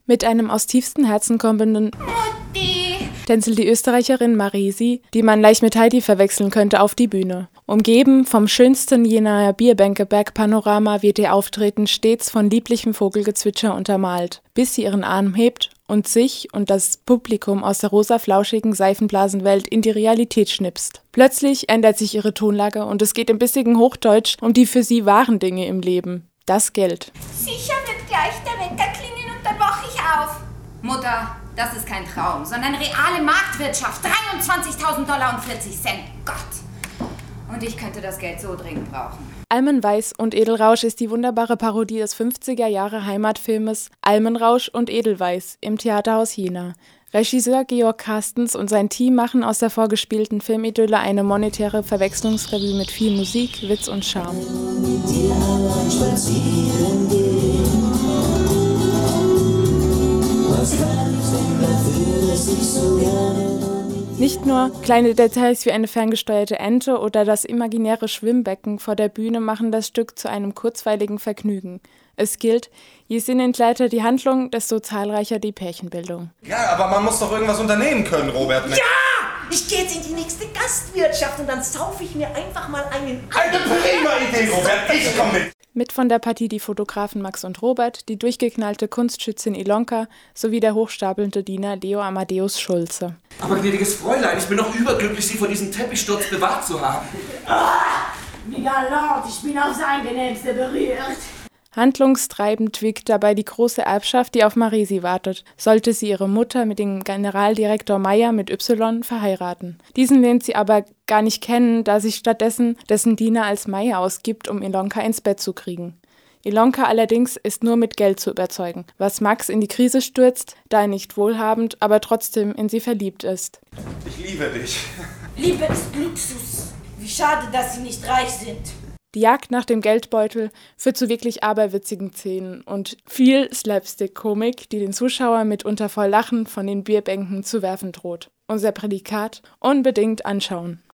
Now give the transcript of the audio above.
Mit einem aus tiefstem Herzen kommenden tänzelt die Österreicherin Marisi, die man leicht mit Heidi verwechseln könnte, auf die Bühne. Umgeben vom schönsten jener Bierbänke-Bergpanorama wird ihr Auftreten stets von lieblichem Vogelgezwitscher untermalt, bis sie ihren Arm hebt und sich und das Publikum aus der rosa-flauschigen Seifenblasenwelt in die Realität schnipst. Plötzlich ändert sich ihre Tonlage und es geht im bissigen Hochdeutsch um die für sie wahren Dinge im Leben, das Geld. Sicher wird gleich der Wecker klingen und dann wach ich auf. Mutter, das ist kein Traum, sondern reale Marktwirtschaft. $23.000 und 40 Cent. Gott. Und ich könnte das Geld so dringend brauchen. Almenweiß und Edelrausch ist die wunderbare Parodie des 50er-Jahre-Heimatfilmes Almenrausch und Edelweiß im Theaterhaus Jena. Regisseur Georg Carstens und sein Team machen aus der vorgespielten Filmidylle eine monetäre Verwechslungsrevue mit viel Musik, Witz und Charme. Nicht nur kleine Details wie eine ferngesteuerte Ente oder das imaginäre Schwimmbecken vor der Bühne machen das Stück zu einem kurzweiligen Vergnügen. Es gilt, je sinnentleerter die Handlung, desto zahlreicher die Pärchenbildung. Ja, aber man muss doch irgendwas unternehmen können, Robert. Ja! Ich gehe jetzt in die nächste Gastwirtschaft und dann saufe ich mir einfach mal einen... Eine prima Idee, Robert. Ich komm mit. Mit von der Partie die Fotografen Max und Robert, die durchgeknallte Kunstschützin Ilonka sowie der hochstapelnde Diener Leo Amadeus Schulze. Aber gnädiges Fräulein, ich bin doch überglücklich, Sie vor diesem Teppichsturz bewahrt zu haben. Ja, Lord, ich bin aufs Angenehmste berührt. Handlungstreibend wirkt dabei die große Erbschaft, die auf Marisi wartet, sollte sie ihre Mutter mit dem Generaldirektor Meyer mit Y verheiraten. Diesen lernt sie aber gar nicht kennen, da sich stattdessen dessen Diener als Meyer ausgibt, um Ilonka ins Bett zu kriegen. Ilonka allerdings ist nur mit Geld zu überzeugen, was Max in die Krise stürzt, da er nicht wohlhabend, aber trotzdem in sie verliebt ist. Ich liebe dich. Liebe ist Luxus. Wie schade, dass Sie nicht reich sind. Die Jagd nach dem Geldbeutel führt zu wirklich aberwitzigen Szenen und viel Slapstick-Komik, die den Zuschauer mitunter voll Lachen von den Bierbänken zu werfen droht. Unser Prädikat: unbedingt anschauen.